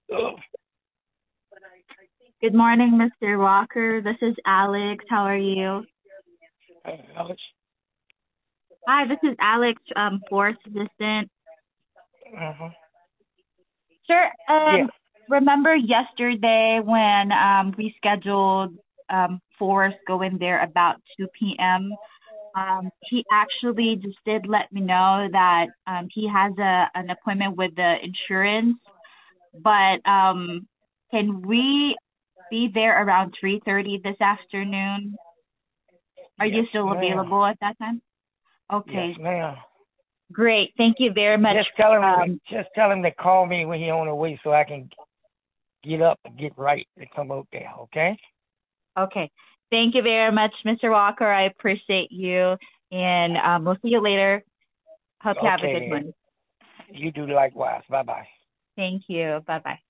Oh, Good morning, Mr. Walker. This is Alex. How are you? hey, Alex. Hi, this is Alex, Force Assistant. Uh-huh. Sure. Yeah. Remember yesterday when we scheduled Forrest going there about 2 p.m. He actually just did let me know that he has an appointment with the insurance, but can we be there around 3:30 this afternoon? Are Yes, you still ma'am. available at that time? Yes, Okay, ma'am. great. Thank you very much. Just tell him. Um, Just tell him to call me when he on the way, so I can get up and get right to come out there. Okay. okay. Thank you very much, Mr. Walker. I appreciate you, and we'll see you later. Hope you have a Okay good then. one. You do likewise. Bye bye. Thank you. Bye bye.